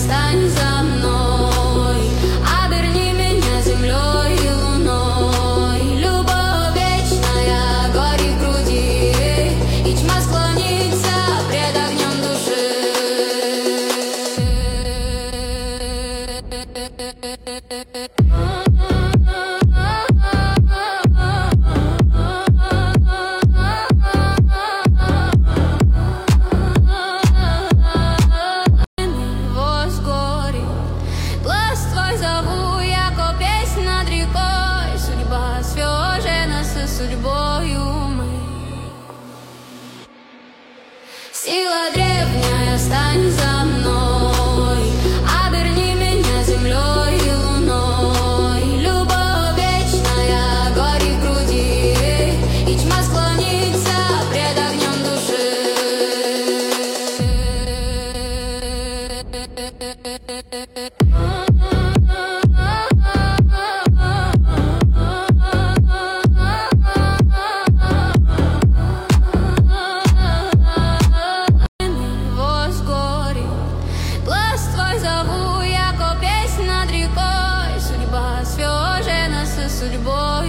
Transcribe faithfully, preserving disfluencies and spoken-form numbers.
стань за мной, оберни меня землей и луной. Любовь вечная, горе в груди, и тьма склонится пред огнем души. Судьбою мы. Сила древняя, стань за мной, оберни меня землей и луной. Любовь вечная, горе в груди, и тьма склонится пред огнем души. Судьбой